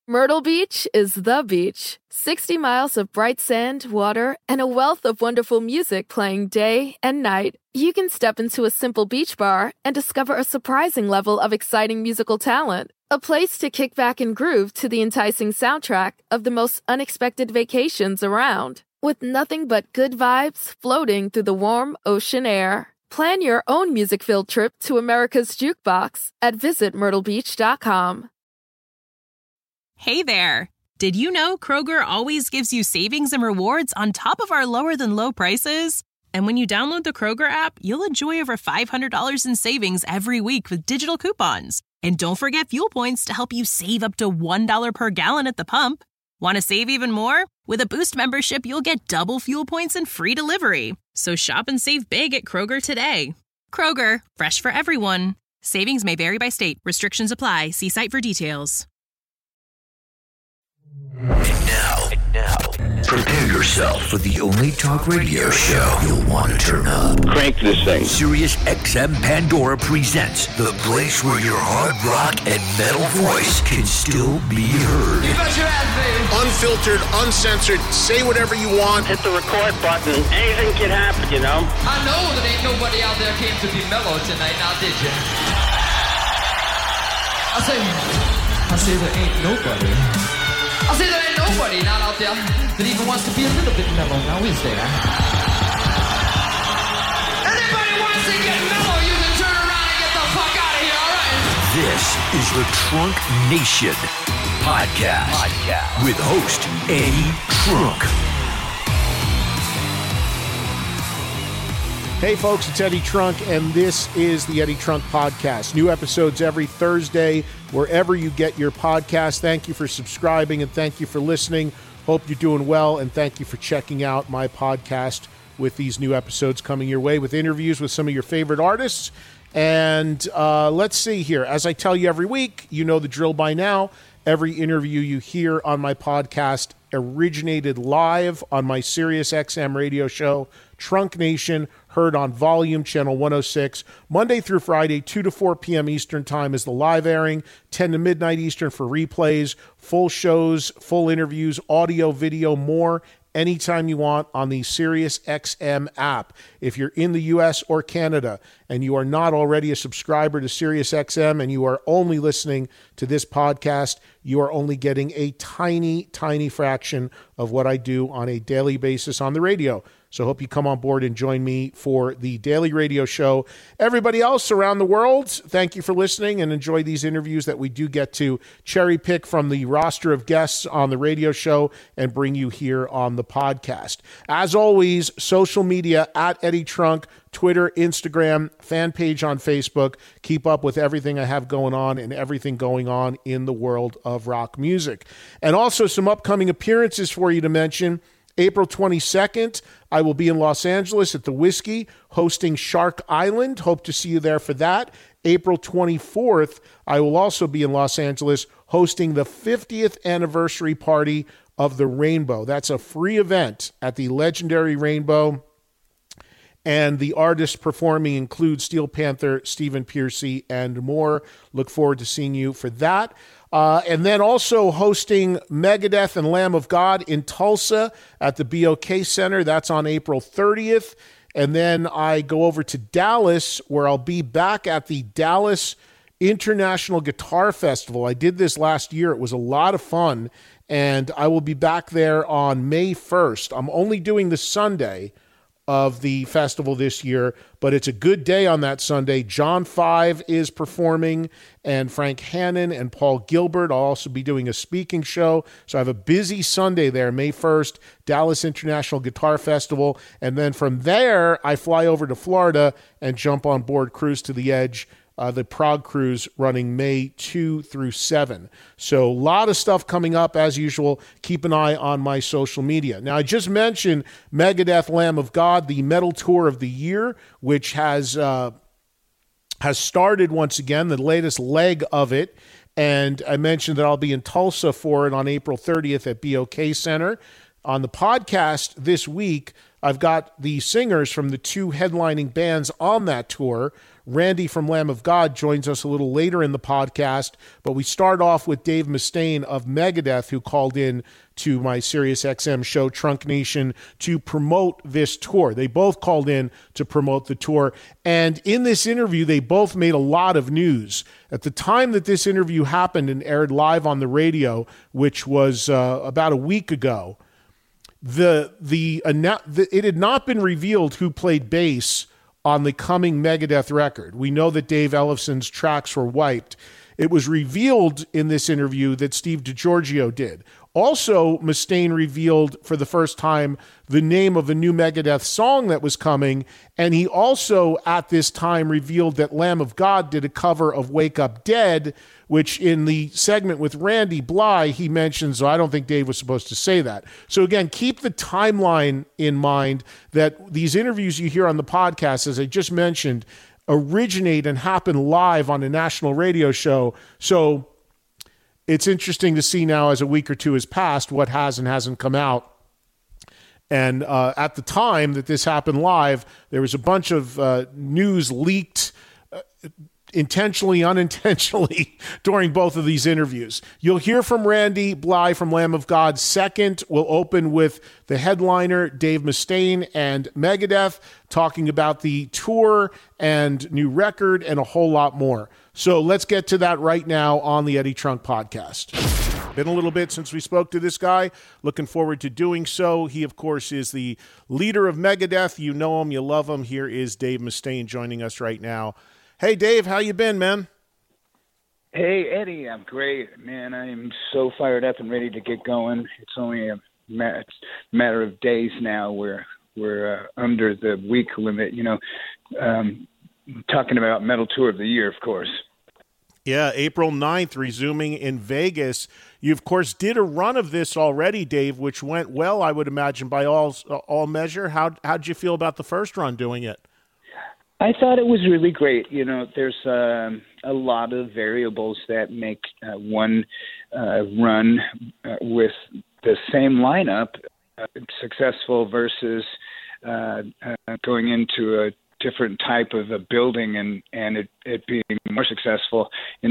Myrtle Beach is the beach. 60 miles of bright sand, water, and a wealth of wonderful music playing day and night. You can step into a simple beach bar and discover a surprising level of exciting musical talent. A place to kick back and groove to the enticing soundtrack of the most unexpected vacations around. With nothing but good vibes floating through the warm ocean air. Plan your own music-filled trip to America's Jukebox at visitmyrtlebeach.com. Hey there! Did you know Kroger always gives you savings and rewards on top of our lower-than-low prices? And when you download the Kroger app, you'll enjoy over $500 in savings every week with digital coupons. And don't forget fuel points to help you save up to $1 per gallon at the pump. Want to save even more? With a Boost membership, you'll get double fuel points and free delivery. So shop and save big at Kroger today. Kroger, fresh for everyone. Savings may vary by state. Restrictions apply. See site for details. And now, prepare yourself for the only talk radio show you'll want to turn up. Crank this thing. Sirius XM Pandora presents the place where your hard rock and metal voice can still be heard. You bet your ass, baby. Unfiltered, uncensored, say whatever you want. Hit the record button. Anything can happen, you know? I know that ain't nobody out there came to be mellow tonight, now did you? I say there ain't nobody. I say there ain't nobody not out there that even wants to be a little bit mellow, now is there? Anybody wants to get mellow, you can turn around and get the fuck out of here, alright? This is the Trunk Nation podcast with host Eddie Trunk. Hey folks, it's Eddie Trunk, and this is the Eddie Trunk Podcast. New episodes every Thursday, wherever you get your podcast. Thank you for subscribing, and thank you for listening. Hope you're doing well, and thank you for checking out my podcast with these new episodes coming your way with interviews with some of your favorite artists. And let's see here. As I tell you every week, you know the drill by now. Every interview you hear on my podcast originated live on my Sirius XM radio show, Trunk Nation, heard on Volume Channel 106, Monday through Friday, 2 to 4 p.m. Eastern Time is the live airing, 10 to midnight Eastern for replays, full shows, full interviews, audio, video, more, anytime you want on the Sirius XM app. If you're in the U.S. or Canada and you are not already a subscriber to Sirius XM and you are only listening to this podcast, you are only getting a tiny, tiny fraction of what I do on a daily basis on the radio. So I hope you come on board and join me for the daily radio show. Everybody else around the world, thank you for listening and enjoy these interviews that we do get to cherry pick from the roster of guests on the radio show and bring you here on the podcast. As always, social media at Eddie Trunk, Twitter, Instagram, fan page on Facebook. Keep up with everything I have going on and everything going on in the world of rock music. And also some upcoming appearances for you to mention. April 22nd, I will be in Los Angeles at the Whiskey hosting Shark Island. Hope to see you there for that. April 24th, I will also be in Los Angeles hosting the 50th anniversary party of the Rainbow. That's a free event at the legendary Rainbow. And the artists performing include Steel Panther, Stephen Pearcy, and more. Look forward to seeing you for that. And then also hosting Megadeth and Lamb of God in Tulsa at the BOK Center. That's on April 30th. And then I go over to Dallas, where I'll be back at the Dallas International Guitar Festival. I did this last year. It was a lot of fun. And I will be back there on May 1st. I'm only doing the Sunday of the festival this year, but it's a good day on that Sunday. John Five is performing, and Frank Hannon and Paul Gilbert. I'll also be doing a speaking show. So I have a busy Sunday there, May 1st, Dallas International Guitar Festival. And then from there, I fly over to Florida and jump on board Cruise to the Edge, the Prague cruise running May 2 through 7. So a lot of stuff coming up as usual. Keep an eye on my social media. Now, I just mentioned Megadeth Lamb of God, the metal tour of the year, which has started once again, the latest leg of it. And I mentioned that I'll be in Tulsa for it on April 30th at BOK Center. On the podcast this week, I've got the singers from the two headlining bands on that tour, Randy from Lamb of God joins us a little later in the podcast, but we start off with Dave Mustaine of Megadeth, who called in to my SiriusXM show, Trunk Nation, to promote this tour. They both called in to promote the tour, and in this interview, they both made a lot of news. At the time that this interview happened and aired live on the radio, which was about a week ago, it had not been revealed who played bass on the coming Megadeth record. We know that Dave Ellefson's tracks were wiped. It was revealed in this interview that Steve DiGiorgio did. Also, Mustaine revealed for the first time the name of a new Megadeth song that was coming, and he also, at this time, revealed that Lamb of God did a cover of Wake Up Dead, which in the segment with Randy Bly, he mentions, I don't think Dave was supposed to say that. So again, keep the timeline in mind that these interviews you hear on the podcast, as I just mentioned, originate and happen live on a national radio show. So it's interesting to see now, as a week or two has passed, what has and hasn't come out. And at the time that this happened live, there was a bunch of news leaked intentionally, unintentionally during both of these interviews. You'll hear from Randy Bly from Lamb of God. Second, we'll open with the headliner, Dave Mustaine, and Megadeth, talking about the tour and new record and a whole lot more. So let's get to that right now on the Eddie Trunk Podcast. Been a little bit since we spoke to this guy. Looking forward to doing so. He, of course, is the leader of Megadeth. You know him, you love him. Here is Dave Mustaine joining us right now. Hey, Dave, how you been, man? Hey, Eddie, I'm great, man. I'm so fired up and ready to get going. It's only a matter of days now. We're under the week limit, talking about Metal Tour of the Year, of course. Yeah, April 9th, resuming in Vegas. You, of course, did a run of this already, Dave, which went well, I would imagine, by all measure. How'd you feel about the first run doing it? I thought it was really great. There's a lot of variables that make one run with the same lineup successful versus going into a different type of a building and it being more successful.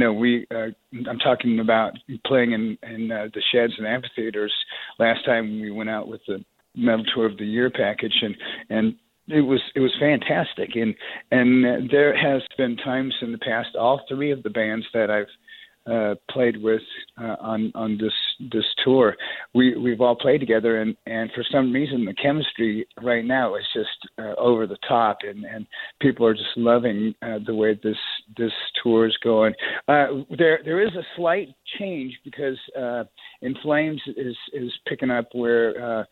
I'm talking about playing in the sheds and amphitheaters. Last time we went out with the Metal Tour of the Year package and it was fantastic, and there has been times in the past, all three of the bands that I've played with on this tour, we've all played together, and for some reason the chemistry right now is just over the top, and people are just loving the way this tour is going. There is a slight change because In Flames is picking up where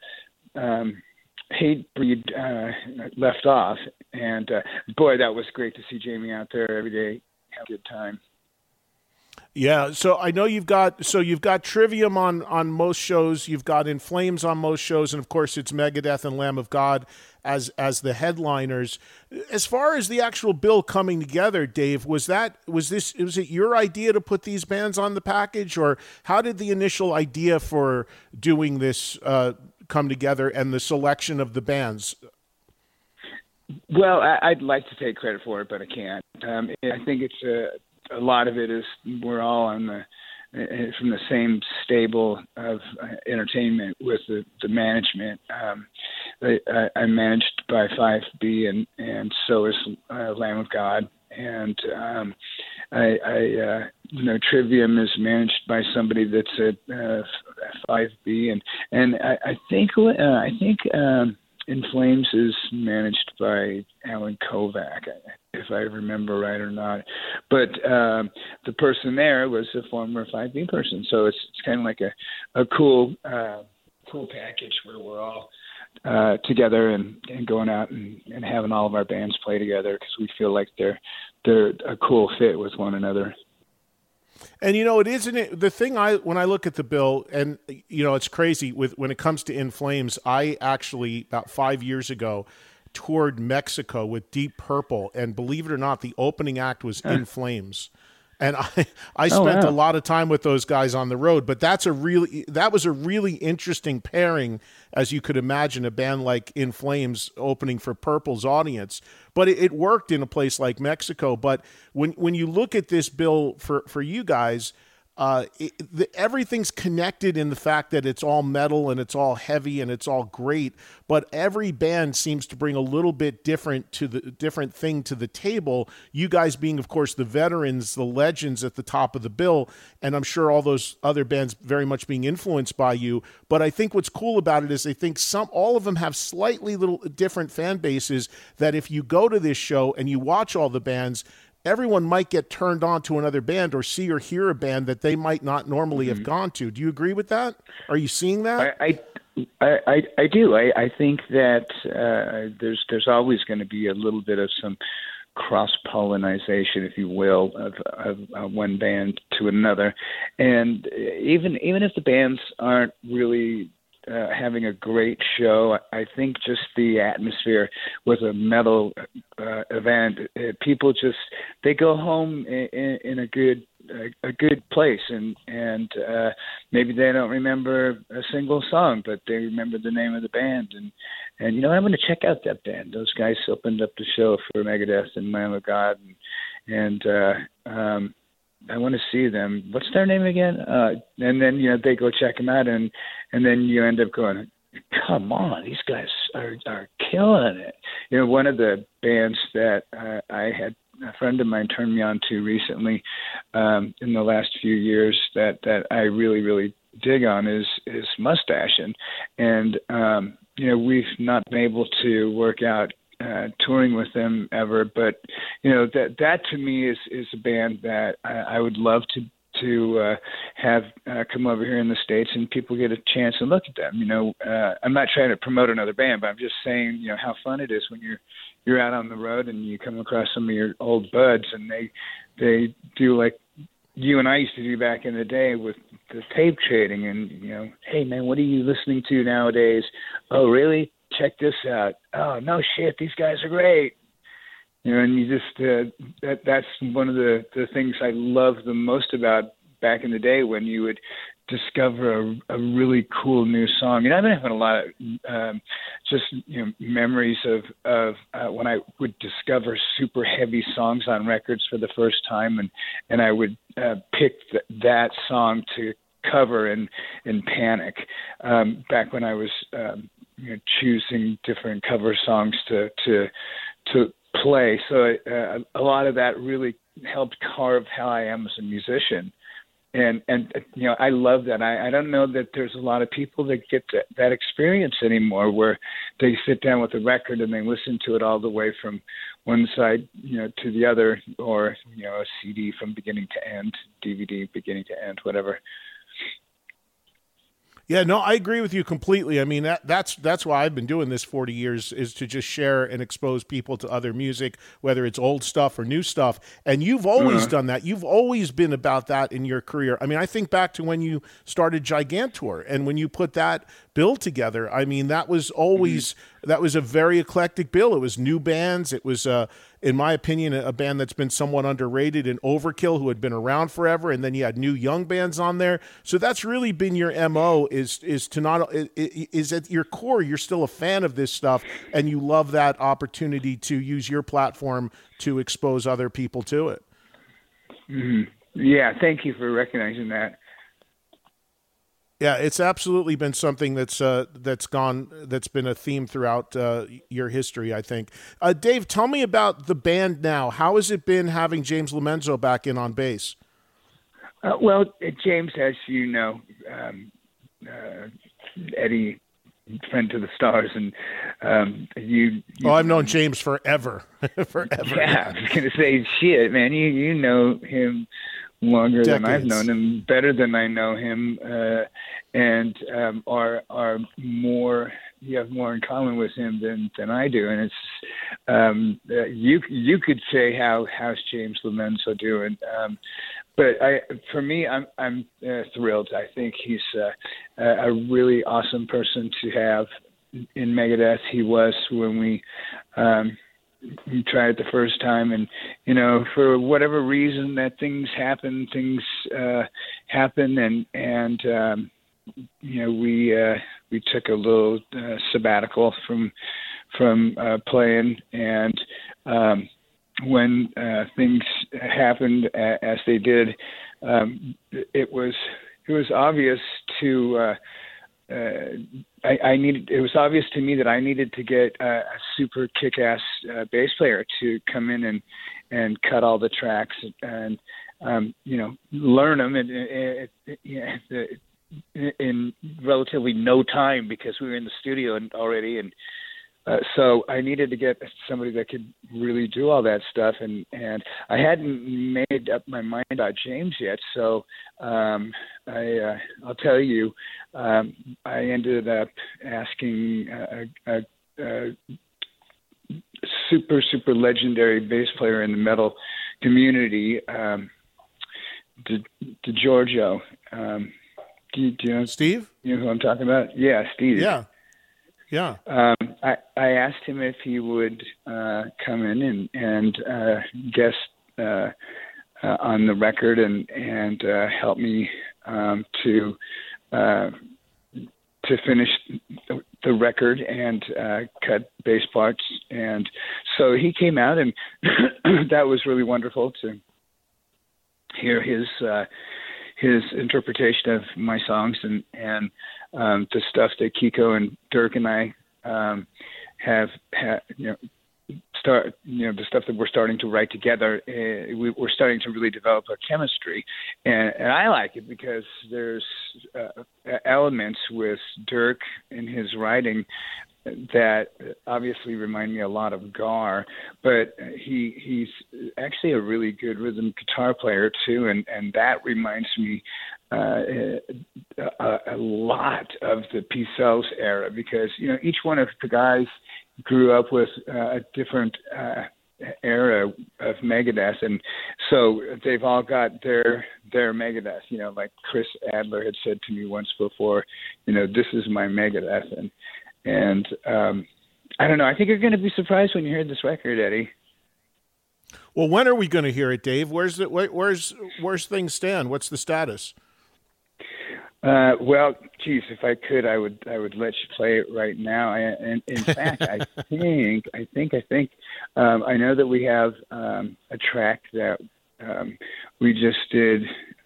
Hatebreed left off, and boy, that was great to see Jamie out there every day. Have a good time. Yeah, so I know you've got Trivium on most shows, you've got In Flames on most shows, and of course it's Megadeth and Lamb of God as the headliners. As far as the actual bill coming together, Dave, was it your idea to put these bands on the package, or how did the initial idea for doing this come together and the selection of the bands? Well, I'd like to take credit for it, but I can't. I think it's a lot of it is we're all on from the same stable of entertainment with the management. I'm managed by 5B and so is Lamb of God, and Trivium is managed by somebody that's at 5B, and I think In Flames is managed by Alan Kovac, if I remember right or not. But the person there was a former 5B person, so it's kind of like a cool package where we're all together and going out and having all of our bands play together because we feel like they're a cool fit with one another. And the thing when I look at the bill, and it's crazy when it comes to In Flames. I actually about 5 years ago toured Mexico with Deep Purple, and believe it or not, the opening act was In Flames. And I spent a lot of time with those guys on the road, but that was a really interesting pairing, as you could imagine, a band like In Flames opening for Purple's audience. But it worked in a place like Mexico. But when you look at this bill for you guys, everything's connected in the fact that it's all metal and it's all heavy and it's all great, but every band seems to bring a little bit different thing to the table. You guys being, of course, the veterans, the legends at the top of the bill, and I'm sure all those other bands very much being influenced by you. But I think what's cool about it is I think all of them have slightly little different fan bases that if you go to this show and you watch all the bands, everyone might get turned on to another band or see or hear a band that they might not normally have gone to. Do you agree with that? Are you seeing that? I do. I think that there's always going to be a little bit of some cross-pollination, if you will, of one band to another. And even if the bands aren't really having a great show, I think just the atmosphere with a metal event, people they go home in a good place, and maybe they don't remember a single song, but they remember the name of the band, and I'm going to check out that band. Those guys opened up the show for Megadeth and Lamb of God, and I want to see them. What's their name again? And then they go check them out, and then you end up going, come on, these guys are killing it. One of the bands that I had a friend of mine turned me on to recently in the last few years that I really, really dig on is Mustache, and we've not been able to work out touring with them ever, but that to me is a band that I would love to have come over here in the States and people get a chance to look at them. I'm not trying to promote another band, but I'm just saying how fun it is when you're out on the road and you come across some of your old buds and they do like you and I used to do back in the day with the tape trading, and hey man, what are you listening to nowadays? Oh really? Check this out. Oh, no shit, these guys are great. And you just, that's one of the things I love the most about back in the day when you would discover a really cool new song. I've been having a lot of memories of when I would discover super heavy songs on records for the first time, and I would pick that song to cover in Panic back when I was choosing different cover songs to play. So a lot of that really helped carve how I am as a musician. And I love that. I don't know that there's a lot of people that get that experience anymore, where they sit down with a record and they listen to it all the way from one side, to the other, or, a CD from beginning to end, DVD beginning to end, whatever. Yeah, no, I agree with you completely. I mean, that's why I've been doing this 40 years, is to just share and expose people to other music, whether it's old stuff or new stuff. And you've always done that. You've always been about that in your career. I mean, I think back to when you started Gigantor and when you put that bill together. I mean, that was always that was a very eclectic bill. It was new bands. It was, in my opinion, a band that's been somewhat underrated, and Overkill, who had been around forever, and then you had new young bands on there. So that's really been your MO, is to not is at your core you're still a fan of this stuff, and you love that opportunity to use your platform to expose other people to it. Mm-hmm. Yeah, thank you for recognizing that. Yeah, it's absolutely been something that's been a theme throughout your history, I think. Dave, tell me about the band now. How has it been having James Lomenzo back in on bass? Well, James, as you know, Eddie, friend to the stars, and you. I've known James forever, forever. Yeah, I was gonna say, shit, man, you know him longer Decades. Than I've known him, better than I know him, and are more. You have more in common with him than I do, and it's you could say how's James Lomenzo doing, but for me I'm thrilled. I think he's a really awesome person to have in Megadeth. He was when we you try it the first time, and for whatever reason that things happen, and we took a little sabbatical from playing, and when things happened as they did, it was obvious to it was obvious to me that I needed to get a super kick-ass bass player to come in and cut all the tracks and learn them in relatively no time, because we were in the studio already, and so I needed to get somebody that could really do all that stuff, and I hadn't made up my mind about James yet. So I'll tell you, I ended up asking a super legendary bass player in the metal community, DiGiorgio. Do you know Steve? You know who I'm talking about? Yeah, Steve. Yeah. I asked him if he would come in and guest on the record and help me to finish the record and cut bass parts. And so he came out, and that was really wonderful to hear his interpretation of my songs and the stuff that Kiko and Dirk and I have the stuff that we're starting to write together. We're starting to really develop a chemistry, and I like it because there's elements with Dirk in his writing that obviously remind me a lot of Gar, but he's actually a really good rhythm guitar player too, and that reminds me a lot of the P-Cells era, because each one of the guys grew up with a different era of Megadeth, and so they've all got their Megadeth. Like Chris Adler had said to me once before, this is my Megadeth, and I don't know. I think you're going to be surprised when you hear this record, Eddie. Well, when are we going to hear it, Dave? Where's things stand? What's the status? Well, geez, if I could, I would let you play it right now. And in fact, I think I know that we have a track that we just did.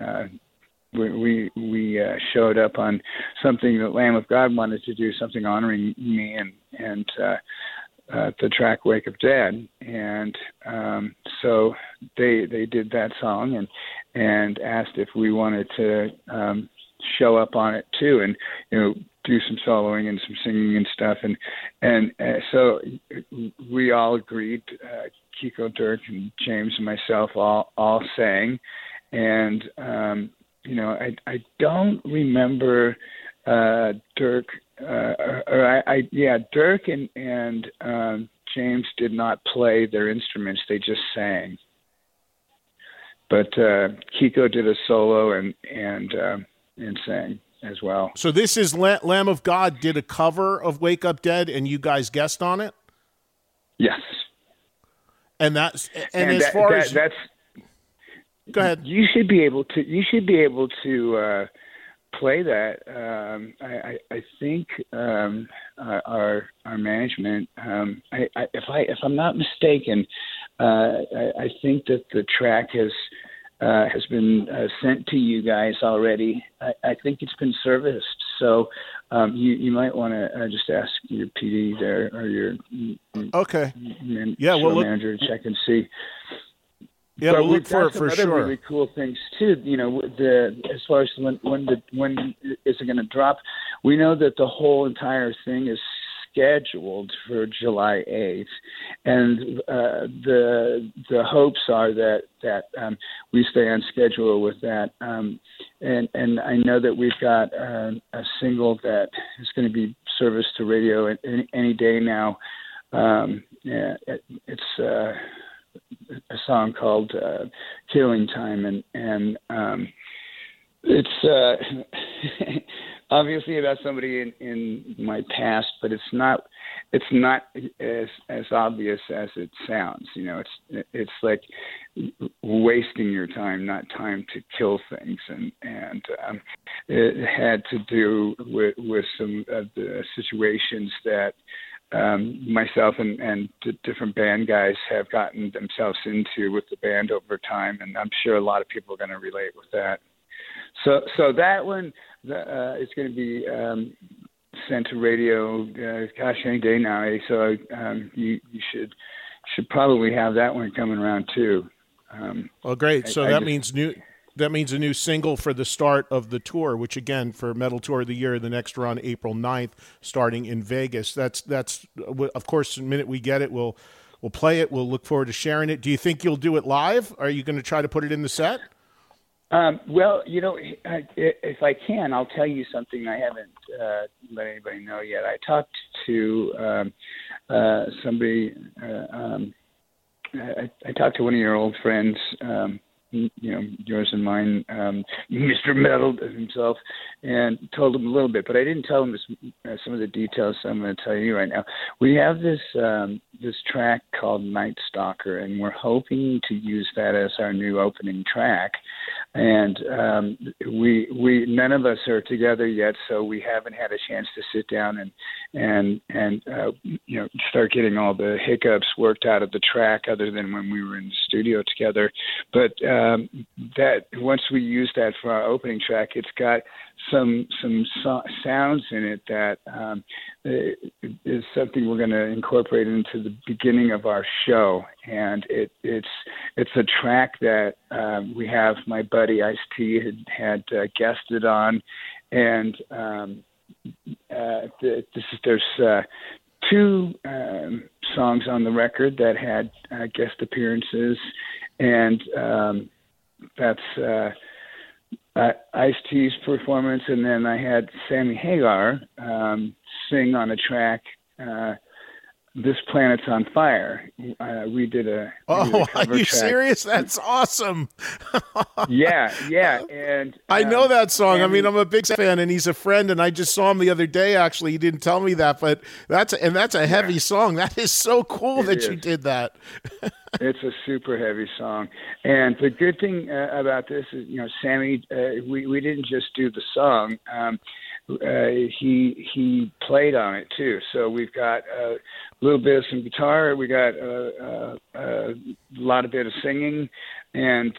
We showed up on something that Lamb of God wanted to do, something honoring me and the track "Wake Up Dead," and so they did that song and asked if we wanted to show up on it too, and do some soloing and some singing and stuff, and so we all agreed. Kiko, Dirk, and James and myself all sang, and I don't remember Dirk. Dirk and James did not play their instruments; they just sang. But Kiko did a solo and sang as well. So this is Lamb of God did a cover of "Wake Up Dead," and you guys guest on it. Yes, and that's as far as that's. Go ahead. You should be able to play that. I think our management. If I'm not mistaken, I think that the track has been sent to you guys already. I think it's been serviced. So you might want to just ask your PD there or your manager to check and see. Yeah, but we'll look for it for sure. Other really cool things too. As far as when is it going to drop? We know that the whole entire thing is scheduled for July 8th, and the hopes are that we stay on schedule with that. And I know that we've got a single that is going to be serviced to radio any day now. It's a song called Killing Time, and it's obviously about somebody in my past, but it's not it's not as obvious as it sounds. It's like wasting your time, not time to kill things, and it had to do with some of the situations that myself and different band guys have gotten themselves into with the band over time, and I'm sure a lot of people are going to relate with that. So that one is going to be sent to radio, any day now. So you should probably have that one coming around too. Well, great. So that means a new single for the start of the tour, which again, for Metal Tour of the Year, the next run April 9th, starting in Vegas. That's of course, the minute we get it, we'll play it. We'll look forward to sharing it. Do you think you'll do it live? Are you going to try to put it in the set? Well, if I can, I'll tell you something I haven't let anybody know yet. I talked to somebody. I talked to one of your old friends, yours and mine, Mr. Metal himself, and told him a little bit, but I didn't tell him some of the details. So I'm going to tell you right now. We have this track called Night Stalker, and we're hoping to use that as our new opening track. And we none of us are together yet, so we haven't had a chance to sit down and start getting all the hiccups worked out of the track, other than when we were in the studio together. But that once we use that for our opening track, it's got some sounds in it that is something we're going to incorporate into the beginning of our show, and it's a track that we have my buddy Ice-T had guested on, and there's two songs on the record that had guest appearances, and that's Ice-T's performance, and then I had Sammy Hagar sing on a track, This Planet's on Fire. We did a cover are you track. Serious? That's awesome. Yeah. And I know that song. I mean, I'm a big fan, and he's a friend, and I just saw him the other day, actually. He didn't tell me that, but that's a heavy song. That is so cool that you did that. It's a super heavy song. And the good thing about this is, Sammy, we didn't just do the song. He played on it too. So we've got a little bit of some guitar. We got a lot of bit of singing, and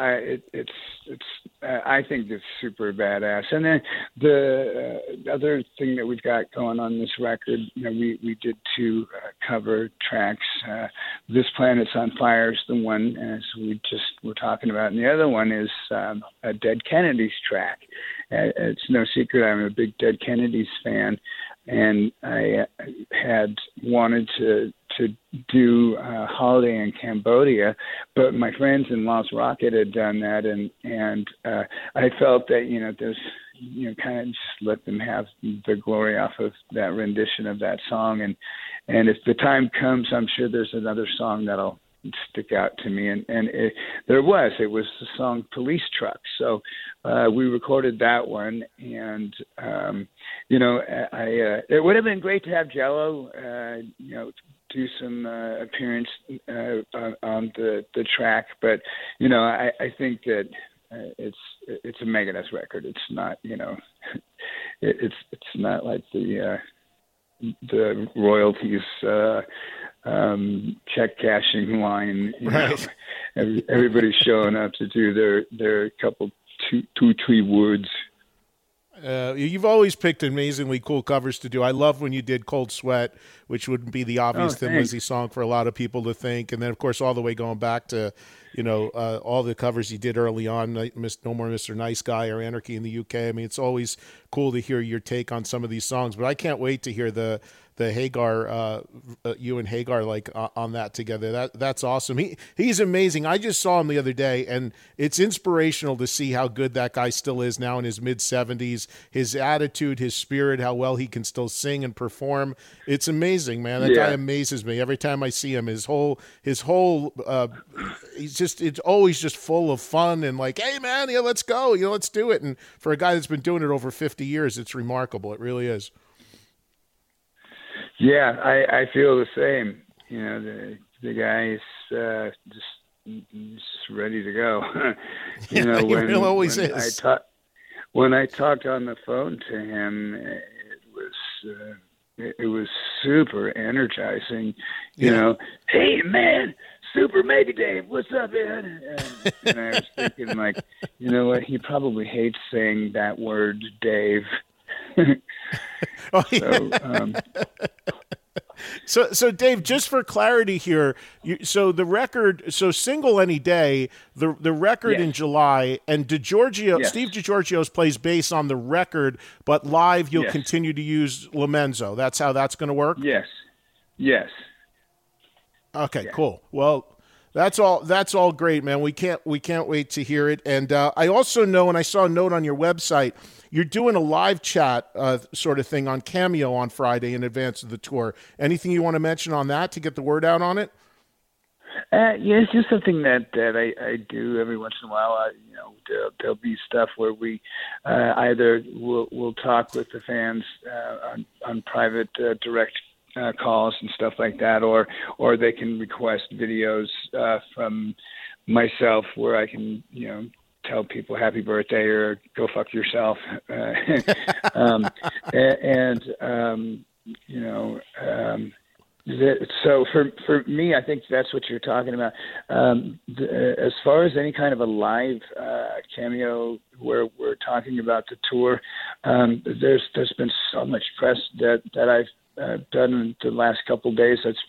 I think it's super badass. And then the other thing that we've got going on this record, we did two cover tracks. This Planet's on Fire is the one, as we just were talking about, and the other one is a Dead Kennedys track. It's no secret I'm a big Dead Kennedys fan, and I had wanted to do Holiday in Cambodia, but my friends in Lost Rocket had done that, and I felt that there's kind of just let them have the glory off of that rendition of that song, and if the time comes, I'm sure there's another song that'll stick out to me, and it was the song Police Truck. So we recorded that one, and it would have been great to have Jello do some appearance on the track, but I think that it's a Megadeth record. It's not it's not like the royalties check cashing line. Right. Everybody's showing up to do their couple two three words. You've always picked amazingly cool covers to do. I love when you did Cold Sweat, which wouldn't be the obvious Thin Lizzy song for a lot of people to think. And then, of course, all the way going back to, all the covers you did early on, No More Mr. Nice Guy or Anarchy in the UK. I mean, it's always cool to hear your take on some of these songs. But I can't wait to hear the Hagar, you and Hagar on that together. That's awesome. He's amazing. I just saw him the other day, and it's inspirational to see how good that guy still is now in his mid-70s. His attitude, his spirit, how well he can still sing and perform. It's amazing, man. That guy amazes me every time I see him. His whole it's always just full of fun and like, hey man, let's go, let's do it. And for a guy that's been doing it over 50 years, it's remarkable. It really is. Yeah, I feel the same. You know, the guy's just ready to go. You know, he really always is. When I talked on the phone to him, it was super energizing. You know, hey man, Super Mega Dave, what's up, man? And I was thinking, like, you know what? He probably hates saying that word, Dave. So Dave, just for clarity here, so Single Any Day, the record in July, and Steve DiGiorgio's plays bass on the record, but live you'll continue to use Lomenzo. That's how that's going to work? Yes. Okay, cool. Well, that's all great, man. We can't wait to hear it. And I also know, and I saw a note on your website, you're doing a live chat sort of thing on Cameo on Friday in advance of the tour. Anything you want to mention on that to get the word out on it? Yeah, it's just something that I do every once in a while. There'll be stuff where we either we'll talk with the fans on private direct calls and stuff like that, or they can request videos from myself where I can, tell people happy birthday or go fuck yourself. So for me, I think that's what you're talking about. As far as any kind of a live cameo where we're talking about the tour, there's been so much press that I've done in the last couple of days. It's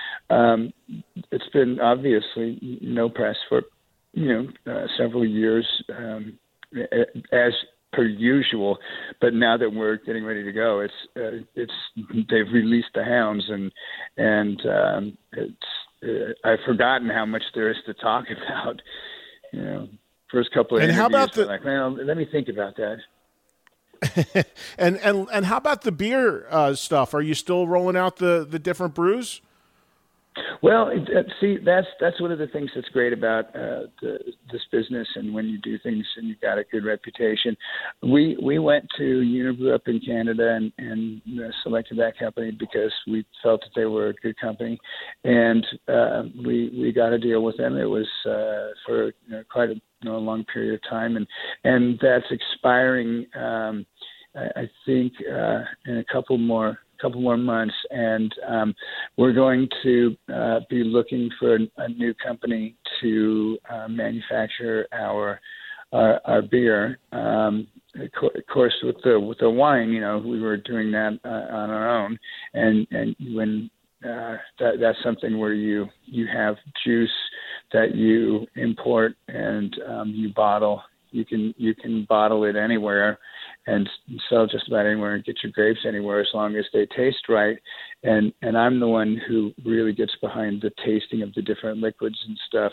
been obviously no press for several years, as per usual. But now that we're getting ready to go, it's they've released the hounds, and I've forgotten how much there is to talk about. First couple of interviews, how about like, man, let me think about that. and how about the beer stuff? Are you still rolling out the different brews? Well, see, that's one of the things that's great about this business, and when you do things and you've got a good reputation. We went to Unibrew up in Canada and selected that company because we felt that they were a good company, and we got a deal with them. It was for quite a long period of time, and that's expiring. I think in a couple more months, and we're going to be looking for a new company to manufacture our beer. Of course, with the wine, we were doing that on our own, and when that's something where you have juice that you import and you bottle. You can bottle it anywhere and sell just about anywhere and get your grapes anywhere as long as they taste right. And I'm the one who really gets behind the tasting of the different liquids and stuff.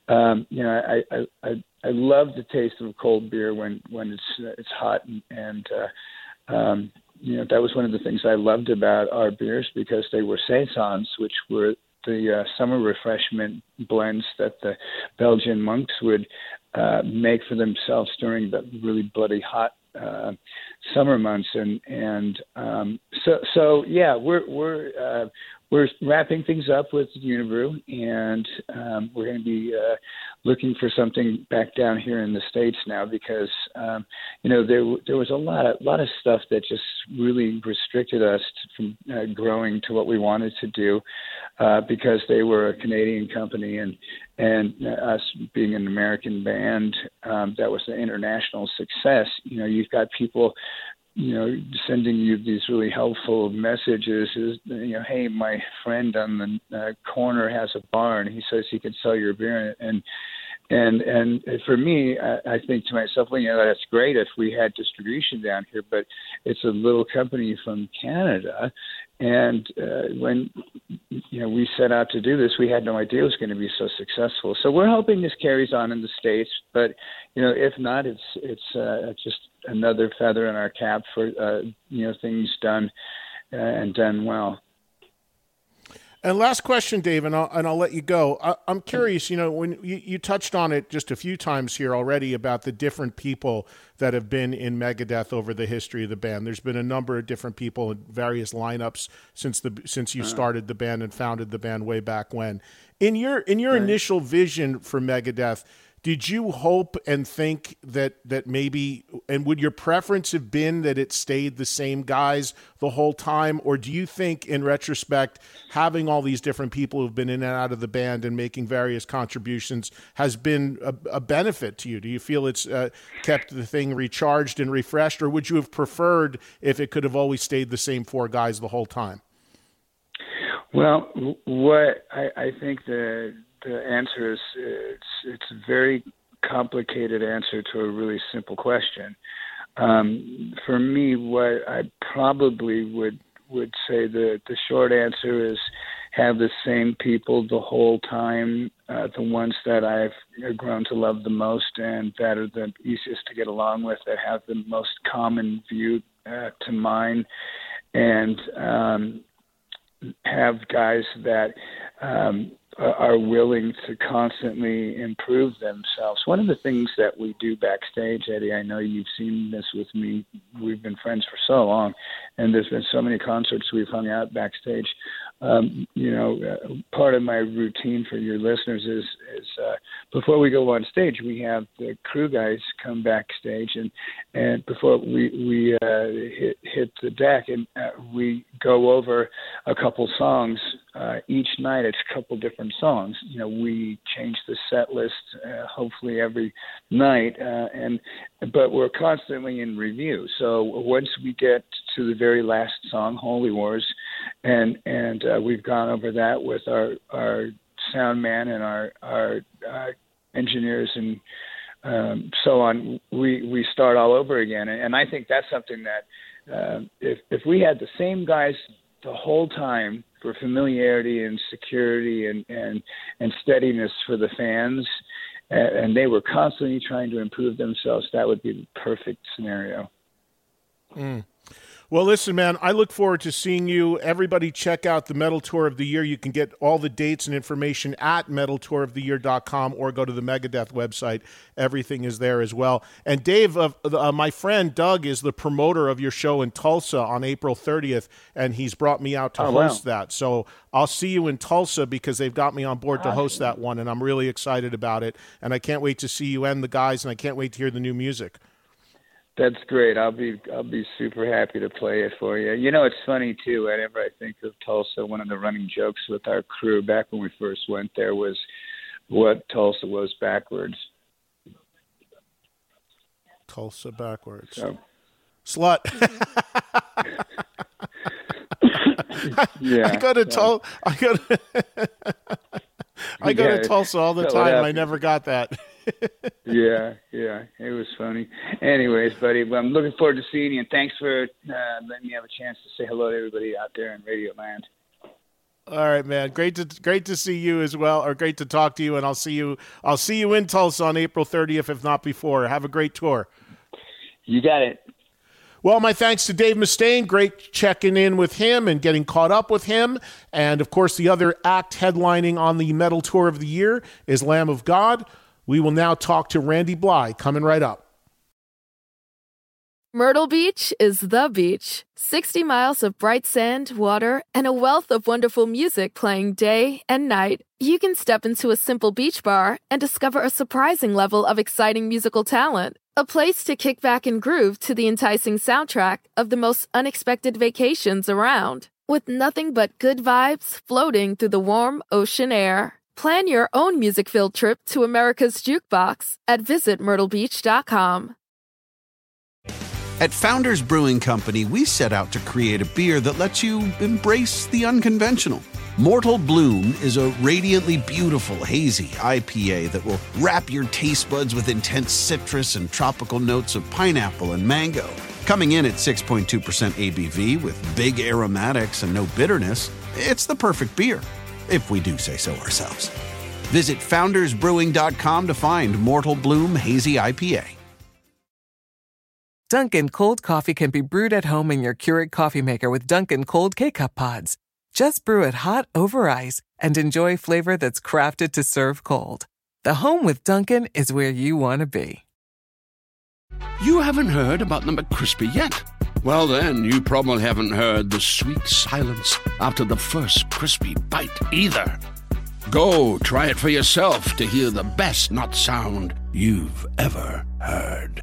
I love the taste of a cold beer when it's hot, and that was one of the things I loved about our beers, because they were saisons, which were the summer refreshment blends that the Belgian monks would make for themselves during the really bloody hot summer months, and so yeah, we're wrapping things up with Unibrew, and we're going to be looking for something back down here in the States now, because there was a lot of stuff that just really restricted us from growing to what we wanted to do, because they were a Canadian company, and us being an American band that was an international success. You've got people sending you these really helpful messages. Hey, my friend on the corner has a bar and he says he can sell your beer. And for me, I think to myself, well, that's great if we had distribution down here, but it's a little company from Canada. And when we set out to do this, we had no idea it was going to be so successful. So we're hoping this carries on in the States, but if not, it's just another feather in our cap for things done and done well. And last question, Dave, and I'll let you go. I'm curious, when you touched on it just a few times here already about the different people that have been in Megadeth over the history of the band. There's been a number of different people in various lineups since you started the band and founded the band way back when. In your initial vision for Megadeth, did you hope and think that maybe, and would your preference have been that it stayed the same guys the whole time? Or do you think, in retrospect, having all these different people who've been in and out of the band and making various contributions has been a benefit to you? Do you feel it's kept the thing recharged and refreshed? Or would you have preferred if it could have always stayed the same four guys the whole time? Well, what I think the answer is it's a very complicated answer to a really simple question. For me, what I probably would say the short answer is have the same people the whole time, the ones that I've grown to love the most and that are the easiest to get along with, that have the most common view to mine, and have guys that are willing to constantly improve themselves. One of the things that we do backstage, Eddie, I know you've seen this with me. We've been friends for so long, and there's been so many concerts we've hung out backstage. Part of my routine for your listeners is before we go on stage, we have the crew guys come backstage, and before we hit the deck, and we go over a couple songs. Each night it's a couple different songs. We change the set list hopefully every night, but we're constantly in review. So once we get to the very last song, Holy Wars, and we've gone over that with our sound man and our engineers and so on, we start all over again. And I think that's something that if we had the same guys the whole time for familiarity and security and steadiness for the fans, and they were constantly trying to improve themselves, that would be the perfect scenario. Well, listen, man, I look forward to seeing you. Everybody check out the Metal Tour of the Year. You can get all the dates and information at metaltouroftheyear.com or go to the Megadeth website. Everything is there as well. And Dave, my friend Doug is the promoter of your show in Tulsa on April 30th, and he's brought me out to host that. So I'll see you in Tulsa because they've got me on board to host that one, and I'm really excited about it. And I can't wait to see you and the guys, and I can't wait to hear the new music. That's great. I'll be super happy to play it for you. It's funny too. Whenever I think of Tulsa, one of the running jokes with our crew back when we first went there was what Tulsa was backwards. Tulsa backwards. So. Slut. Yeah. I go to Tulsa all the time. I never got that. Yeah, it was funny. Anyways, buddy, well, I'm looking forward to seeing you, and thanks for letting me have a chance to say hello to everybody out there in Radio Land. All right, man. Great to see you as well, or great to talk to you, and I'll see you in Tulsa on April 30th, if not before. Have a great tour. You got it. Well, my thanks to Dave Mustaine. Great checking in with him and getting caught up with him. And, of course, the other act headlining on the Metal Tour of the Year is Lamb of God. We will now talk to Randy Bly, coming right up. Myrtle Beach is the beach. 60 miles of bright sand, water, and a wealth of wonderful music playing day and night. You can step into a simple beach bar and discover a surprising level of exciting musical talent. A place to kick back and groove to the enticing soundtrack of the most unexpected vacations around. With nothing but good vibes floating through the warm ocean air. Plan your own music-filled trip to America's Jukebox at visitmyrtlebeach.com. At Founders Brewing Company, we set out to create a beer that lets you embrace the unconventional. Mortal Bloom is a radiantly beautiful, hazy IPA that will wrap your taste buds with intense citrus and tropical notes of pineapple and mango. Coming in at 6.2% ABV with big aromatics and no bitterness, it's the perfect beer, if we do say so ourselves. Visit foundersbrewing.com to find Mortal Bloom Hazy IPA. Dunkin' cold coffee can be brewed at home in your Keurig coffee maker with Dunkin' cold K-Cup pods. Just brew it hot over ice and enjoy flavor that's crafted to serve cold. The home with Dunkin' is where you want to be. You haven't heard about the McCrispy yet? Well, then, you probably haven't heard the sweet silence after the first crispy bite either. Go try it for yourself to hear the best nut sound you've ever heard.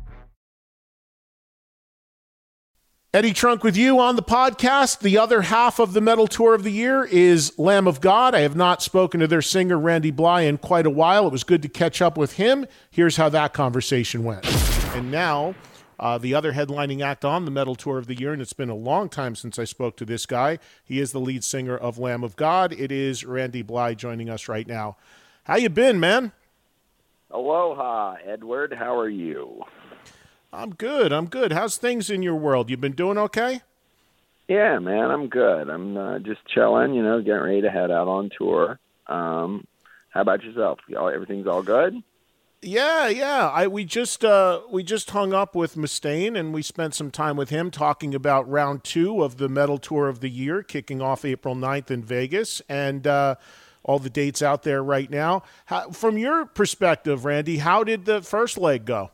Eddie Trunk with you on the podcast. The other half of the metal tour of the year is Lamb of God. I have not spoken to their singer, Randy Blythe, in quite a while. It was good to catch up with him. Here's how that conversation went. And now, the other headlining act on the metal tour of the year, and it's been a long time since I spoke to this guy. He is the lead singer of Lamb of God. It is Randy Blythe joining us right now. How you been, man? Aloha, Edward. How are you? I'm good. How's things in your world? You been doing okay? Yeah, man, I'm good. I'm just chilling, getting ready to head out on tour. How about yourself? Everything's all good? Yeah. We just hung up with Mustaine, and we spent some time with him talking about round 2 of the metal tour of the year, kicking off April 9th in Vegas, and all the dates out there right now. From your perspective, Randy, how did the first leg go?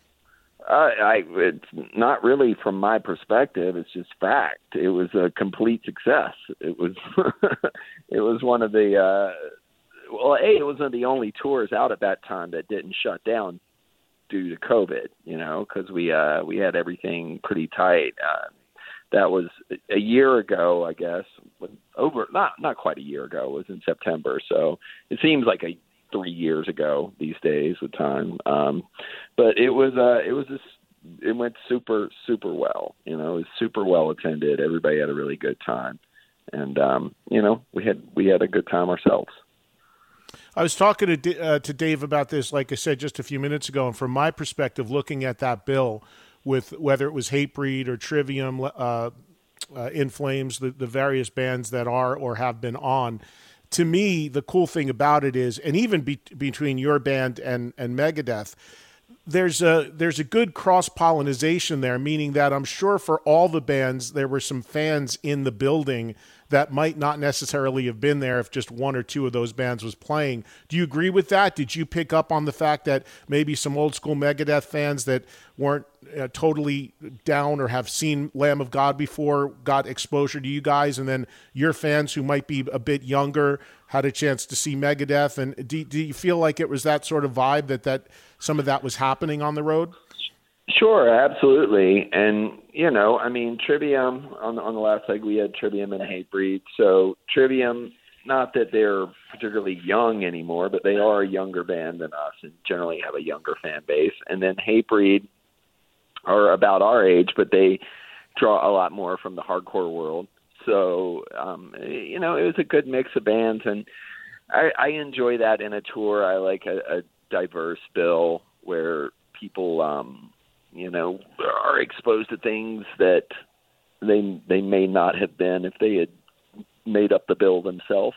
It's not really from my perspective. It's just fact. It was a complete success. It was, it was one of the, it was one of the only tours out at that time that didn't shut down due to COVID, because we had everything pretty tight. That was a year ago, I guess, not quite a year ago. It was in September. So it seems like 3 years ago these days with time. But it went super, super well. It was super well attended. Everybody had a really good time. And, we had a good time ourselves. I was talking to Dave about this, like I said, just a few minutes ago. And from my perspective, looking at that bill with whether it was Hatebreed or Trivium, In Flames, the various bands that are or have been on, to me, the cool thing about it is, and even between your band and Megadeth, there's a good cross-pollination there, meaning that I'm sure for all the bands, there were some fans in the building that might not necessarily have been there if just one or two of those bands was playing. Do you agree with that? Did you pick up on the fact that maybe some old school Megadeth fans that weren't totally down or have seen Lamb of God before got exposure to you guys, and then your fans who might be a bit younger had a chance to see Megadeth? And do you feel like it was that sort of vibe that some of that was happening on the road? Sure, absolutely. And, Trivium, on the last leg, we had Trivium and Hatebreed. So Trivium, not that they're particularly young anymore, but they are a younger band than us and generally have a younger fan base. And then Hatebreed are about our age, but they draw a lot more from the hardcore world. So, it was a good mix of bands, and I enjoy that in a tour. I like a diverse bill where people, are exposed to things that they may not have been if they had made up the bill themselves,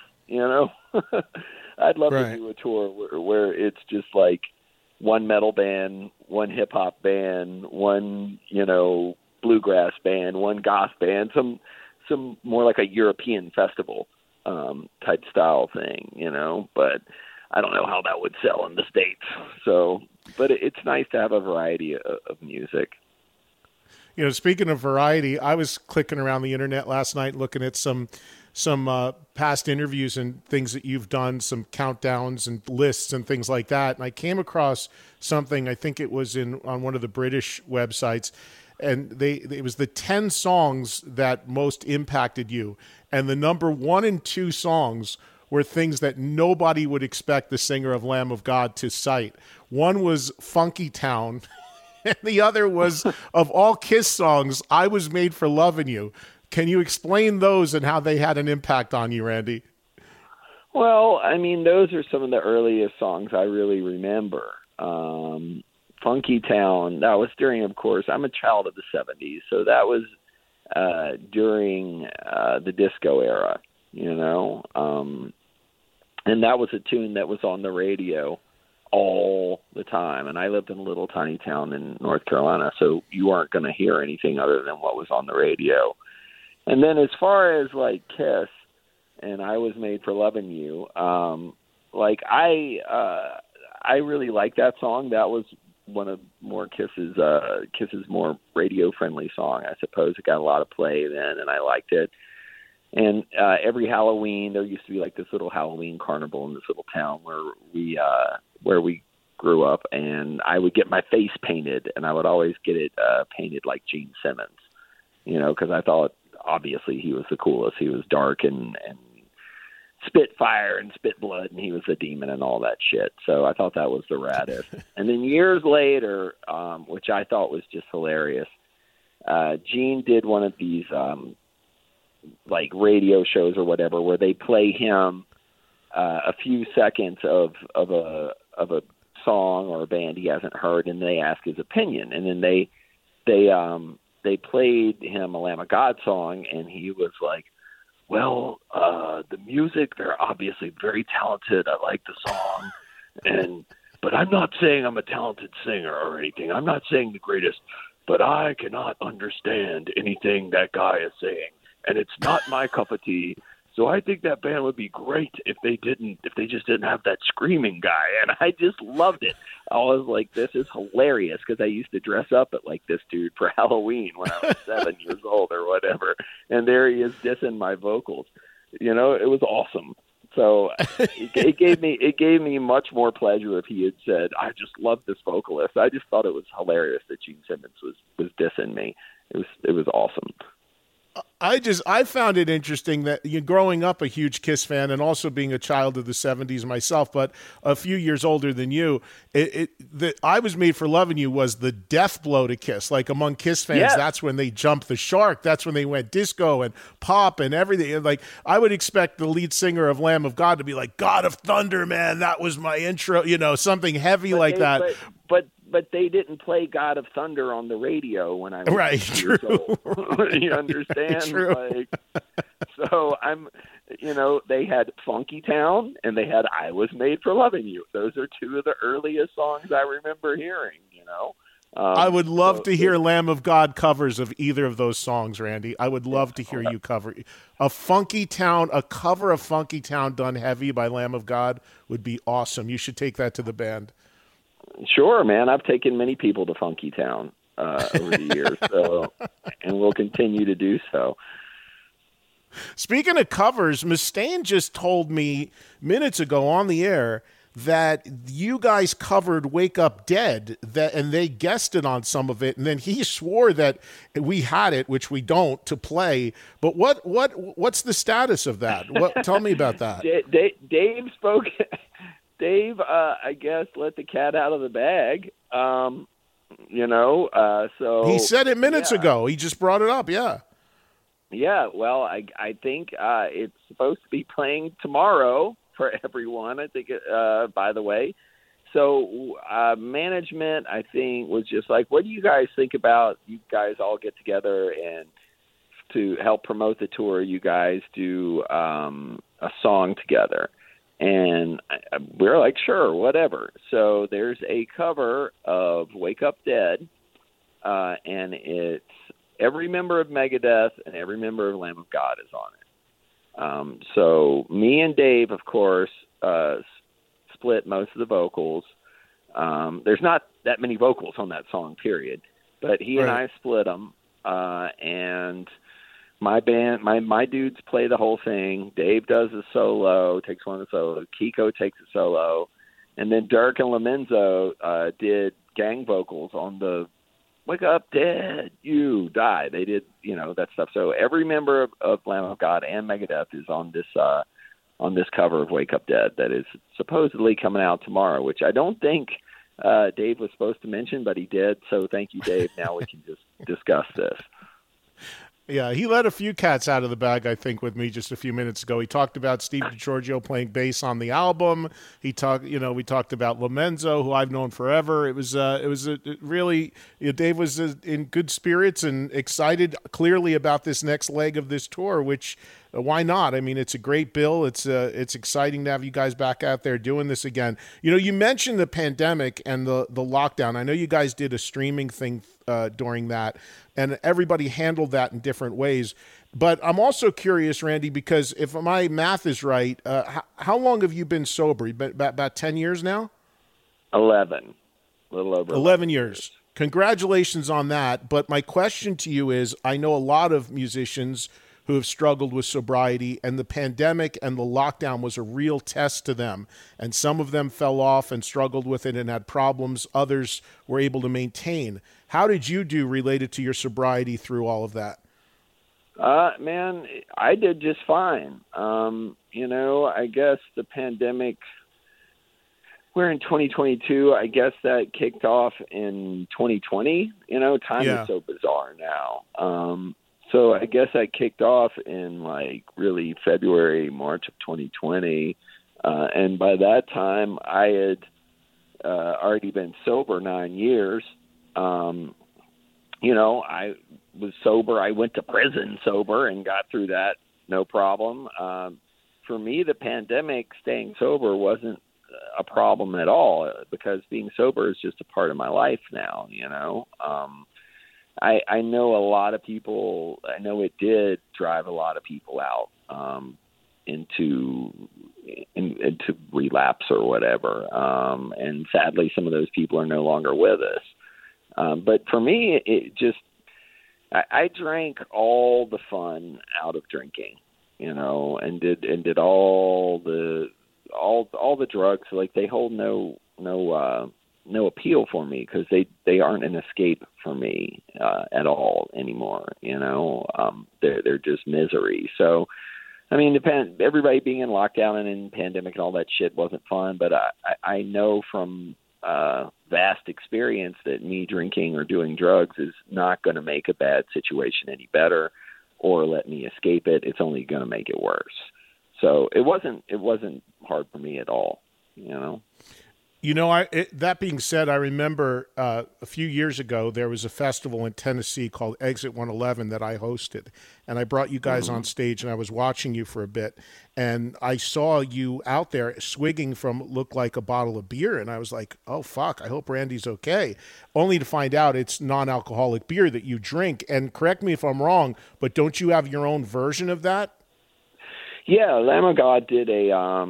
I'd love to do a tour where it's just like one metal band, one hip hop band, one, bluegrass band, one goth band, some more like a European festival type style thing, but I don't know how that would sell in the States. So, but it's nice to have a variety of music. Speaking of variety, I was clicking around the internet last night looking at some past interviews and things that you've done, some countdowns and lists and things like that. And I came across something, I think it was on one of the British websites, and it was the 10 songs that most impacted you. And the number 1 and 2 songs were things that nobody would expect the singer of Lamb of God to cite. One was Funky Town, and the other was, of all Kiss songs, I Was Made for Loving You. Can you explain those and how they had an impact on you, Randy? Well, those are some of the earliest songs I really remember. Funky Town, that was during, of course, I'm a child of the 70s, so that was during the disco era, and that was a tune that was on the radio all the time. And I lived in a little tiny town in North Carolina, so you weren't going to hear anything other than what was on the radio. And then as far as like Kiss, and I Was Made for Loving You. Like I really like that song. That was one of more Kiss's more radio friendly song, I suppose. It got a lot of play then, and I liked it. And every Halloween, there used to be like this little Halloween carnival in this little town where we grew up, and I would get my face painted, and I would always get it painted like Gene Simmons, you know, because I thought obviously he was the coolest. He was dark and spit fire and spit blood, and he was a demon and all that shit. So I thought that was the raddest. And then years later, which I thought was just hilarious, Gene did one of these like radio shows or whatever, where they play him a few seconds of a song or a band he hasn't heard, and they ask his opinion. And then they played him a Lamb of God song, and he was like, well, the music, they're obviously very talented. I like the song, but I'm not saying I'm a talented singer or anything. I'm not saying the greatest, but I cannot understand anything that guy is saying, and it's not my cup of tea. So I think that band would be great if they just didn't have that screaming guy. And I just loved it. I was like, this is hilarious, because I used to dress up at like this dude for Halloween when I was 7 years old or whatever. And there he is dissing my vocals. You know, it was awesome. So it gave me much more pleasure if he had said, I just love this vocalist. I just thought it was hilarious that Gene Simmons was dissing me. It was awesome. I found it interesting that growing up a huge Kiss fan and also being a child of the 70s myself, but a few years older than you, I Was Made for Loving You was the death blow to Kiss. Like among Kiss fans, yeah. That's when they jumped the shark. That's when they went disco and pop and everything. And like I would expect the lead singer of Lamb of God to be like, God of Thunder, man, that was my intro, something heavy that. But they didn't play God of Thunder on the radio when I was right. 6 years old. You understand? True. Like, so they had Funky Town and they had I Was Made for Loving You. Those are two of the earliest songs I remember hearing, I would love to hear Lamb of God covers of either of those songs, Randy. I would love to hear you cover a cover of Funky Town done heavy by Lamb of God would be awesome. You should take that to the band. Sure, man. I've taken many people to Funky Town over the years, and we'll continue to do so. Speaking of covers, Mustaine just told me minutes ago on the air that you guys covered Wake Up Dead, and they guested on some of it, and then he swore that we had it, which we don't, to play. But what's the status of that? Tell me about that. Dave spoke. Dave, I guess, let the cat out of the bag. So he said it minutes ago. He just brought it up. Yeah. Yeah. Well, I think it's supposed to be playing tomorrow for everyone. I think, by the way. So management, I think, was just like, what do you guys think about you guys all get together and to help promote the tour, you guys do a song together? And we're like, sure, whatever. So there's a cover of Wake Up Dead, and it's every member of Megadeth and every member of Lamb of God is on it. So me and Dave, of course, split most of the vocals. There's not that many vocals on that song, period. But he and I split them, and my band, my dudes play the whole thing. Dave does a solo, takes one of the solos. Kiko takes a solo. And then Dirk and Lomenzo did gang vocals on the Wake Up Dead, You Die. They did, that stuff. So every member of Lamb of God and Megadeth is on this cover of Wake Up Dead that is supposedly coming out tomorrow, which I don't think Dave was supposed to mention, but he did. So thank you, Dave. Now we can just discuss this. Yeah, he let a few cats out of the bag, I think, with me just a few minutes ago. He talked about Steve DiGiorgio playing bass on the album. We talked about Lomenzo, who I've known forever. It was really, Dave was in good spirits and excited clearly about this next leg of this tour, which why not? I mean, it's a great bill. It's exciting to have you guys back out there doing this again. You mentioned the pandemic and the lockdown. I know you guys did a streaming thing during that, and everybody handled that in different ways. But I'm also curious, Randy, because if my math is right, how long have you been sober? About 10 years now? 11. A little over 11 years. Congratulations on that. But my question to you is, I know a lot of musicians who have struggled with sobriety, and the pandemic and the lockdown was a real test to them. And some of them fell off and struggled with it and had problems. Others were able to maintain. How did you do related to your sobriety through all of that? Man, I did just fine. I guess the pandemic, we're in 2022. I guess that kicked off in 2020. Time is so bizarre now. So I guess I kicked off in really February, March of 2020. And by that time I had already been sober 9 years. I was sober. I went to prison sober and got through that. No problem. For me, the pandemic, staying sober wasn't a problem at all, because being sober is just a part of my life now, I know a lot of people, I know it did drive a lot of people out into relapse or whatever. And sadly, some of those people are no longer with us. But for me, it just, I drank all the fun out of drinking, and did all the drugs. They hold no appeal for me, because they aren't an escape for me at all anymore. They're just misery. So, I mean, everybody being in lockdown and in pandemic and all that shit wasn't fun, but I know from vast experience that me drinking or doing drugs is not going to make a bad situation any better or let me escape it. It's only going to make it worse. So it wasn't hard for me at all, That being said, I remember a few years ago, there was a festival in Tennessee called Exit 111 that I hosted. And I brought you guys on stage, and I was watching you for a bit. And I saw you out there swigging from looked like a bottle of beer. And I was like, oh, fuck, I hope Randy's okay. Only to find out it's non-alcoholic beer that you drink. And correct me if I'm wrong, but don't you have your own version of that? Yeah, Lamb of God did a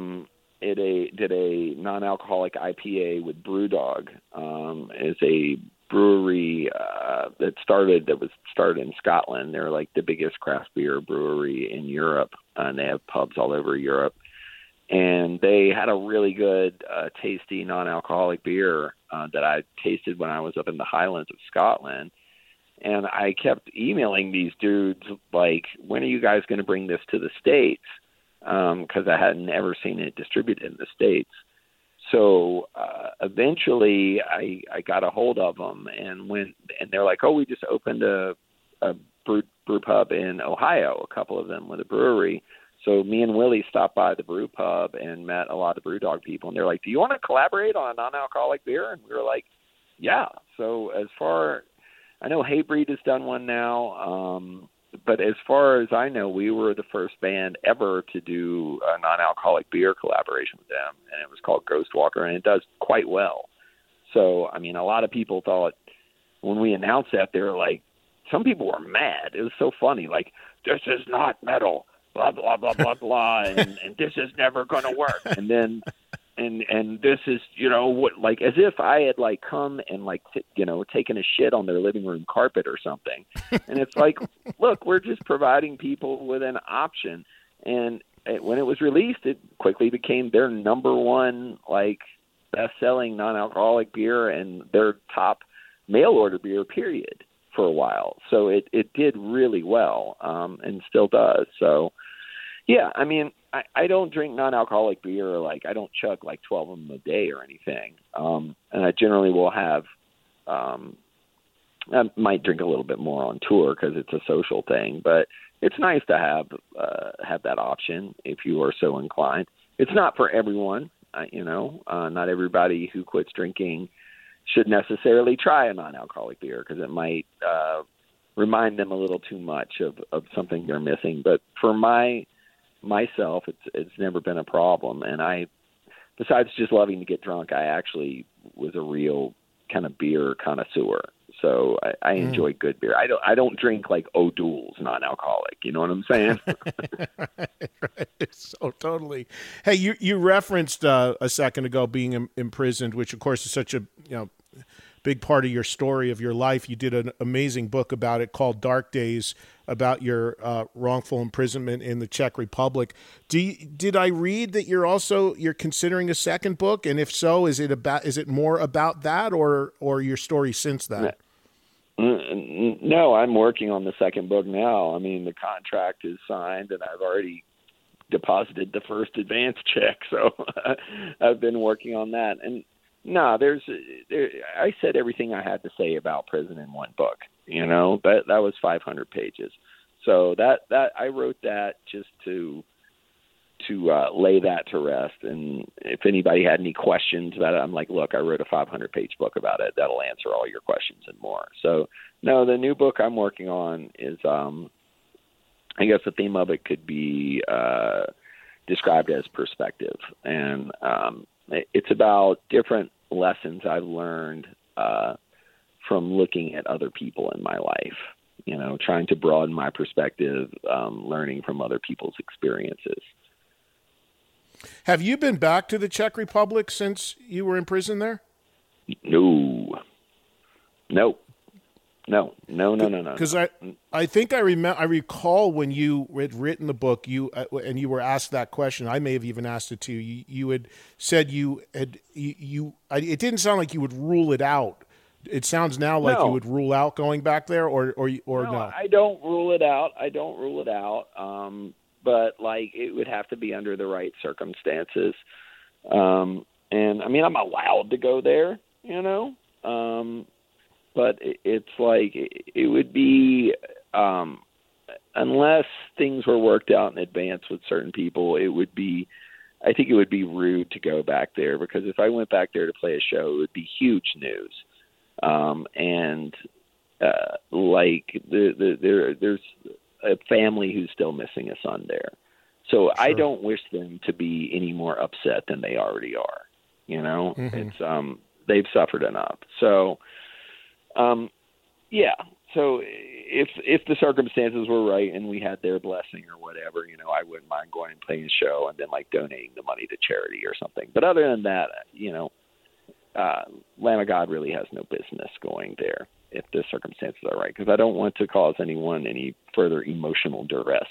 non-alcoholic IPA with Brewdog. Is a brewery that was started in Scotland. They're the biggest craft beer brewery in Europe, and they have pubs all over Europe. And they had a really good, tasty non-alcoholic beer that I tasted when I was up in the Highlands of Scotland. And I kept emailing these dudes when are you guys going to bring this to the States? Because I hadn't ever seen it distributed in the States. So eventually I got a hold of them and they're like, oh, we just opened a brew pub in Ohio, a couple of them with a brewery. So me and Willie stopped by the brew pub and met a lot of Brewdog people. And they're like, do you want to collaborate on a non-alcoholic beer? And we were like, yeah. So I know Hatebreed has done one now. But as far as I know, we were the first band ever to do a non-alcoholic beer collaboration with them, and it was called Ghostwalker, and it does quite well. So, I mean, a lot of people thought when we announced that, they were like, some people were mad. It was so funny, this is not metal, blah, blah, blah, blah, blah, and this is never going to work. And then, and this is, as if I had come and taken a shit on their living room carpet or something. And it's look, we're just providing people with an option. And when it was released, it quickly became their number one, best-selling non-alcoholic beer and their top mail order beer, period, for a while. So it did really well, and still does. So, yeah, I mean, I don't drink non-alcoholic beer. I don't chug 12 of them a day or anything. And I generally will have, I might drink a little bit more on tour because it's a social thing, but it's nice to have that option if you are so inclined. It's not for everyone, not everybody who quits drinking should necessarily try a non-alcoholic beer because it might remind them a little too much of something they're missing. But for myself, it's never been a problem. And besides just loving to get drunk, I actually was a real kind of beer connoisseur. So I enjoy good beer. I don't drink like O'Doul's non-alcoholic. You know what I'm saying? Right. So totally. Hey, you referenced a second ago being imprisoned, which of course is such a big part of your story of your life. You did an amazing book about it called Dark Days, about your wrongful imprisonment in the Czech Republic. Did I read that you're considering a second book? And if so, is it more about that or your story since that? No, I'm working on the second book now. I mean, the contract is signed and I've already deposited the first advance check. So I've been working on that. And no, I said everything I had to say about prison in one book. That was 500 pages. So that I wrote that just to lay that to rest. And if anybody had any questions about it, I'm like, look, I wrote a 500-page book about it. That'll answer all your questions and more. So no, the new book I'm working on is, I guess the theme of it could be described as perspective. And it's about different lessons I've learned from looking at other people in my life, trying to broaden my perspective, learning from other people's experiences. Have you been back to the Czech Republic since you were in prison there? No. Because I think I recall when you had written the book, and you were asked that question. I may have even asked it to you. You had said it didn't sound like you would rule it out. It sounds now like you would rule out going back there, or no. I don't rule it out. But it would have to be under the right circumstances. And I mean, I'm allowed to go there, but it's it would be, unless things were worked out in advance with certain people, I think it would be rude to go back there, because if I went back there to play a show, it would be huge news. There's a family who's still missing a son there. So sure. I don't wish them to be any more upset than they already are. Mm-hmm. It's, they've suffered enough. So, yeah. So if the circumstances were right and we had their blessing or whatever, I wouldn't mind going and playing a show and then donating the money to charity or something. But other than that, Lamb of God really has no business going there if the circumstances are right, because I don't want to cause anyone any further emotional duress.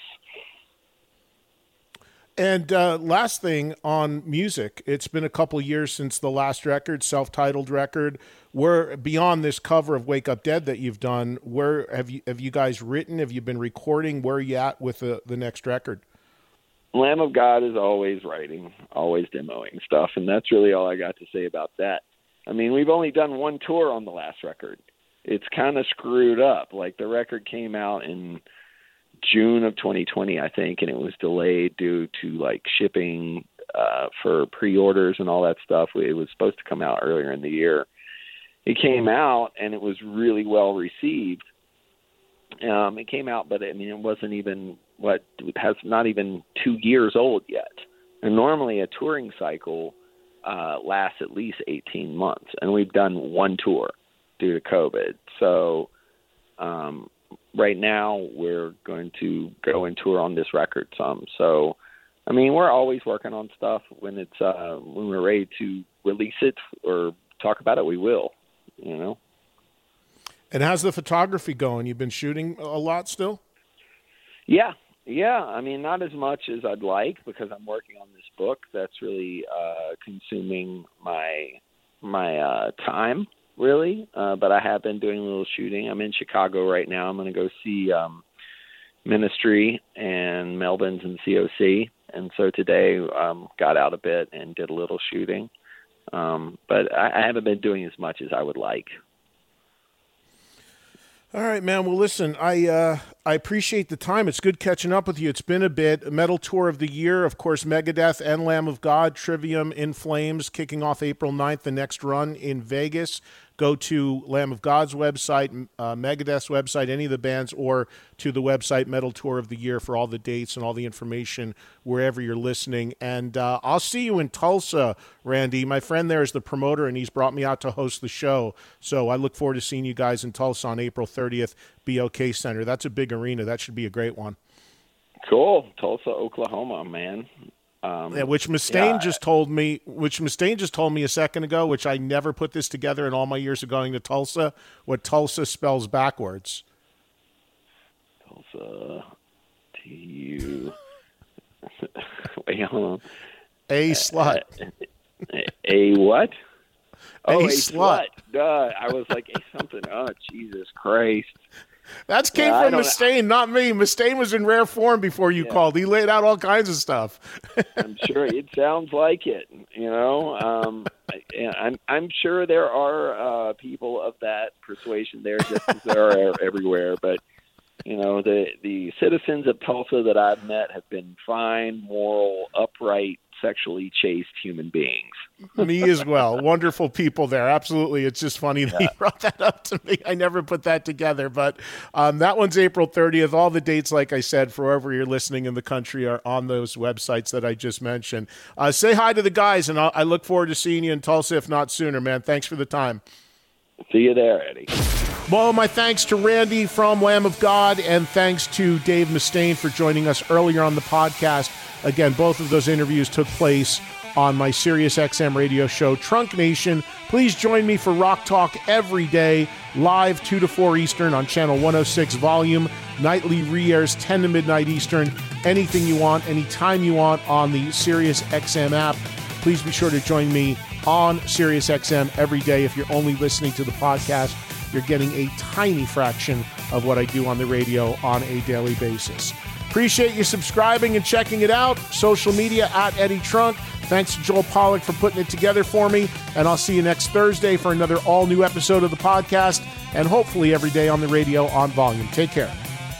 And last thing on music, it's been a couple years since the last record, self-titled record. Where beyond this cover of Wake Up Dead that you've done, where have you guys written? Have you been recording? Where are you at with the next record? Lamb of God is always writing, always demoing stuff, and that's really all I got to say about that. I mean, we've only done one tour on the last record. It's kind of screwed up. The record came out in June of 2020, I think, and it was delayed due to shipping for pre-orders and all that stuff. It was supposed to come out earlier in the year. It came out and it was really well received. It came out, but it wasn't even has not even 2 years old yet. And normally a touring cycle lasts at least 18 months, and we've done one tour due to COVID. So right now we're going to go and tour on this record some. So, we're always working on stuff. When it's when we're ready to release it or talk about it, we will, And how's the photography going? You've been shooting a lot still? Yeah. Not as much as I'd like, because I'm working on this book that's really consuming my time, really. But I have been doing a little shooting. I'm in Chicago right now. I'm going to go see Ministry and Melvins and COC. And so today got out a bit and did a little shooting. But I haven't been doing as much as I would like. All right, man. Well, listen, I appreciate the time. It's good catching up with you. It's been a bit. Metal Tour of the Year, of course, Megadeth and Lamb of God, Trivium, In Flames, kicking off April 9th, the next run in Vegas. go to Lamb of God's website, Megadeth's website, any of the bands, or to the website Metal Tour of the Year for all the dates and all the information wherever you're listening. And I'll see you in Tulsa, Randy. My friend there is the promoter, and he's brought me out to host the show. So I look forward to seeing you guys in Tulsa on April 30th, BOK Center. That's a big arena. That should be a great one. Cool. Tulsa, Oklahoma, man. Which Mustaine just told me a second ago, which I never put this together in all my years of going to Tulsa, what Tulsa spells backwards. Tulsa, T-U. Wait, hold on. A slut. A what? Oh, a slut. I was like, a something. Oh, Jesus Christ. That came from Mustaine, not me. Mustaine was in rare form before you called. He laid out all kinds of stuff. I'm sure it sounds like it. You know, I'm sure there are people of that persuasion there, just as there are everywhere. But you know, the citizens of Tulsa that I've met have been fine, moral, upright, sexually chaste human beings. Me as well. Wonderful people there. Absolutely. It's just funny that you brought that up to me. I never put that together. But that one's April 30th. All the dates, like I said, for wherever you're listening in the country are on those websites that I just mentioned. Say hi to the guys, and I look forward to seeing you in Tulsa, if not sooner, man. Thanks for the time. See you there, Eddie. Well, my thanks to Randy from Lamb of God, and thanks to Dave Mustaine for joining us earlier on the podcast. Again, both of those interviews took place on my SiriusXM radio show, Trunk Nation. Please join me for Rock Talk every day, live 2 to 4 Eastern on Channel 106 Volume. Nightly re-airs 10 to midnight Eastern. Anything you want, anytime you want on the SiriusXM app. Please be sure to join me on SiriusXM every day. If you're only listening to the podcast, you're getting a tiny fraction of what I do on the radio on a daily basis. Appreciate you subscribing and checking it out. Social media at Eddie Trunk. Thanks to Joel Pollack for putting it together for me. And I'll see you next Thursday for another all-new episode of the podcast, and hopefully every day on the radio on Volume. Take care.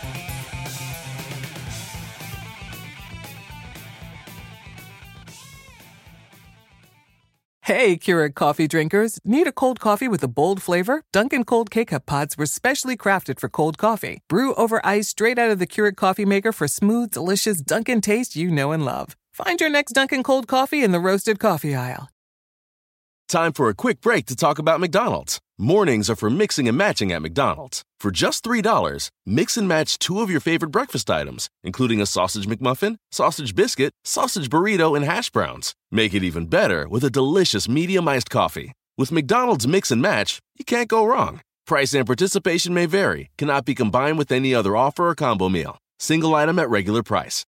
Hey, Keurig coffee drinkers. Need a cold coffee with a bold flavor? Dunkin' Cold K-Cup pods were specially crafted for cold coffee. Brew over ice straight out of the Keurig coffee maker for smooth, delicious Dunkin' taste you know and love. Find your next Dunkin' Cold coffee in the roasted coffee aisle. Time for a quick break to talk about McDonald's. Mornings are for mixing and matching at McDonald's. For just $3, mix and match 2 of your favorite breakfast items, including a sausage McMuffin, sausage biscuit, sausage burrito, and hash browns. Make it even better with a delicious medium iced coffee. With McDonald's Mix and Match, you can't go wrong. Price and participation may vary, cannot be combined with any other offer or combo meal. Single item at regular price.